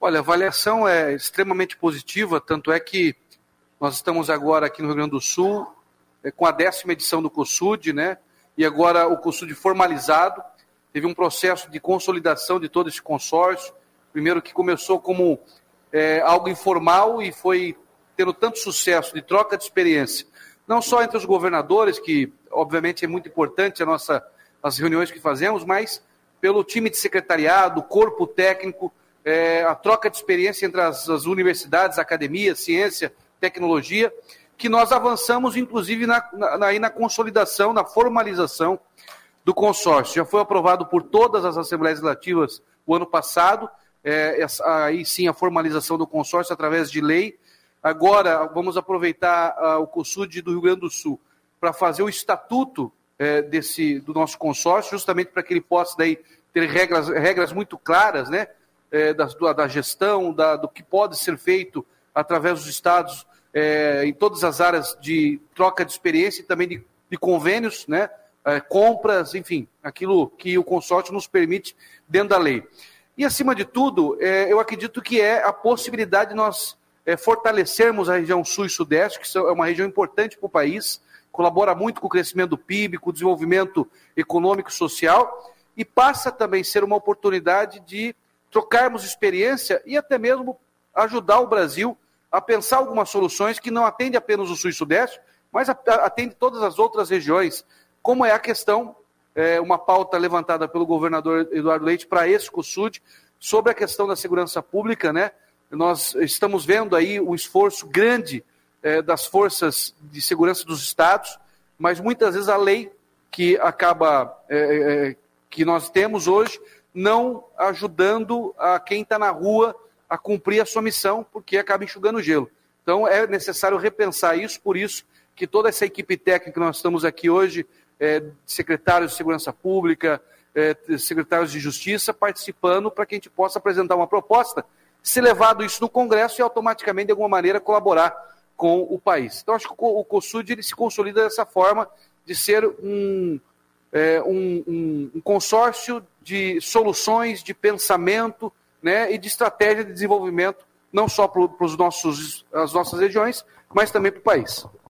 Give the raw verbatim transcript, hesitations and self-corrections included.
Olha, a avaliação é extremamente positiva, tanto é que nós estamos agora aqui no Rio Grande do Sul é, com a décima edição do COSUD, né? E agora o COSUD formalizado. Teve um processo de consolidação de todo esse consórcio, primeiro que começou como é, algo informal e foi tendo tanto sucesso de troca de experiência, não só entre os governadores, que obviamente é muito importante a nossa, as reuniões que fazemos, mas pelo time de secretariado, corpo técnico, é, a troca de experiência entre as, as universidades, academia, ciência, tecnologia, que nós avançamos inclusive na, na, na consolidação, na formalização do consórcio. Já foi aprovado por todas as Assembleias Legislativas o ano passado, é, essa, aí sim a formalização do consórcio através de lei. Agora vamos aproveitar uh, o COSUD do Rio Grande do Sul para fazer o estatuto é, desse, do nosso consórcio, justamente para que ele possa daí ter regras, regras muito claras, né, é, da, da gestão, da, do que pode ser feito através dos estados é, em todas as áreas de troca de experiência e também de, de convênios, né, é, compras, enfim, aquilo que o consórcio nos permite dentro da lei. E, acima de tudo, é, eu acredito que é a possibilidade de nós é, fortalecermos a região sul e sudeste, que é uma região importante para o país, colabora muito com o crescimento do P I B, com o desenvolvimento econômico e social, e passa também a ser uma oportunidade de trocarmos experiência e até mesmo ajudar o Brasil a pensar algumas soluções que não atendem apenas o sul e sudeste, mas atendem todas as outras regiões, como é a questão, é, uma pauta levantada pelo governador Eduardo Leite para esse COSUD, sobre a questão da segurança pública, né? Nós estamos vendo aí um esforço grande é, das forças de segurança dos estados, mas muitas vezes a lei que acaba, é, é, que nós temos hoje, não ajudando a quem está na rua a cumprir a sua missão, porque acaba enxugando o gelo. Então é necessário repensar isso, por isso que toda essa equipe técnica que nós estamos aqui hoje, é, secretários de Segurança Pública, é, secretários de Justiça, participando para que a gente possa apresentar uma proposta, ser levado isso no Congresso e automaticamente, de alguma maneira, colaborar com o país. Então, acho que o COSUD ele se consolida dessa forma de ser um, é, um, um, um consórcio de soluções, de pensamento, né, e de estratégia de desenvolvimento, não só para os nossos, as nossas regiões, mas também para o país.